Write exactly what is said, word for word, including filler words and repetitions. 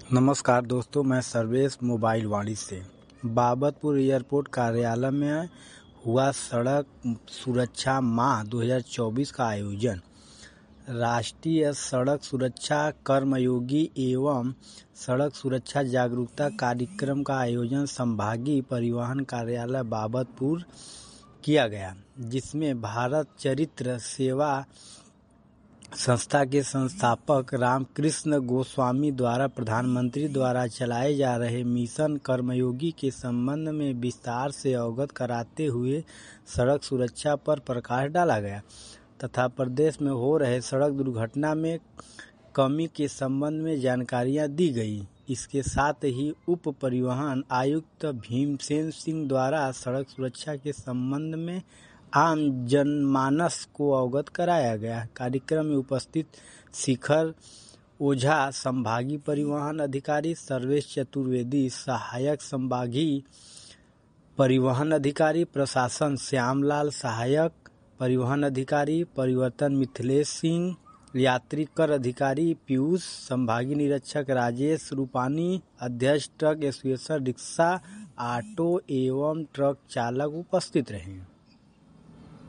नमस्कार दोस्तों, मैं सर्वेश मोबाइल वाणी से। बाबतपुर एयरपोर्ट कार्यालय में हुआ सड़क सुरक्षा माह दो हज़ार चौबीस का आयोजन। राष्ट्रीय सड़क सुरक्षा कर्मयोगी एवं सड़क सुरक्षा जागरूकता कार्यक्रम का आयोजन संभागीय परिवहन कार्यालय बाबतपुर किया गया, जिसमें भारत चरित्र सेवा संस्था के संस्थापक रामकृष्ण गोस्वामी द्वारा प्रधानमंत्री द्वारा चलाए जा रहे मिशन कर्मयोगी के संबंध में विस्तार से अवगत कराते हुए सड़क सुरक्षा पर प्रकाश डाला गया तथा प्रदेश में हो रहे सड़क दुर्घटना में कमी के संबंध में जानकारियां दी गई। इसके साथ ही उप परिवहन आयुक्त भीमसेन सिंह द्वारा सड़क सुरक्षा के संबंध में आम जनमानस को अवगत कराया गया। कार्यक्रम में उपस्थित शिखर ओझा संभागीय परिवहन अधिकारी, सर्वेश चतुर्वेदी सहायक संभागीय परिवहन अधिकारी, प्रशासन श्यामलाल सहायक परिवहन अधिकारी, परिवर्तन मिथिलेश सिंह, यात्री कर अधिकारी पीयूष, संभागीय निरीक्षक राजेश रूपानी, अध्यक्ष ट्रक एसोसिएशन, रिक्शा, ऑटो एवं ट्रक चालक उपस्थित रहे।